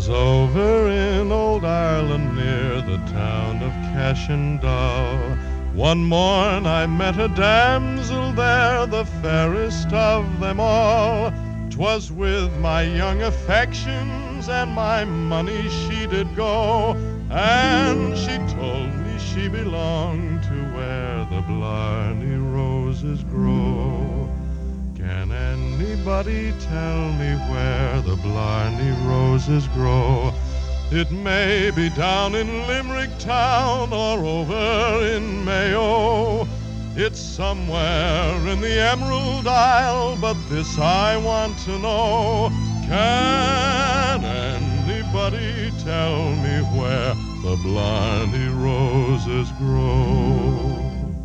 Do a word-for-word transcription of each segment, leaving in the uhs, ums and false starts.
'Twas over in old Ireland near the town of Cashindow. One morn I met a damsel there, the fairest of them all. 'Twas with my young affections and my money she did go, and she told me she belonged to where the Blarney roses grow. Can anybody tell me where the Blarney roses grow? It may be down in Limerick town or over in Mayo. It's somewhere in the Emerald Isle, but this I want to know. Can anybody tell me where the Blarney roses grow?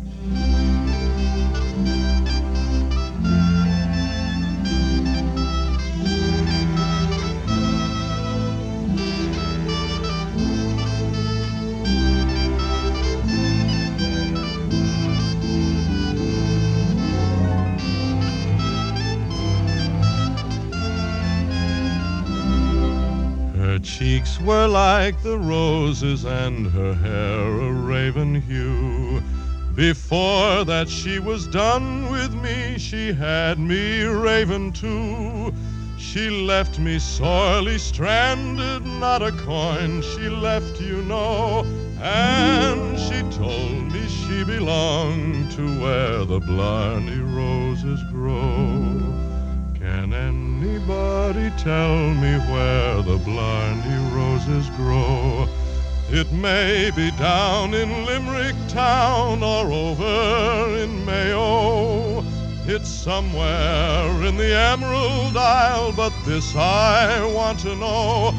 Her cheeks were like the roses and her hair a raven hue. Before that she was done with me, she had me raven too. She left me sorely stranded, not a coin she left, you know. And she told me she belonged to where the Blarney roses grow. Can anybody tell me where the Blarney roses grow? It may be down in Limerick town or over in Mayo. It's somewhere in the Emerald Isle, but this I want to know.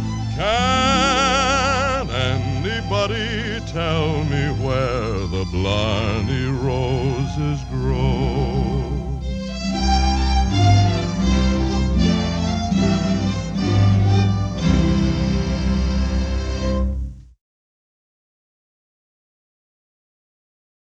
Can anybody tell me where the Blarney roses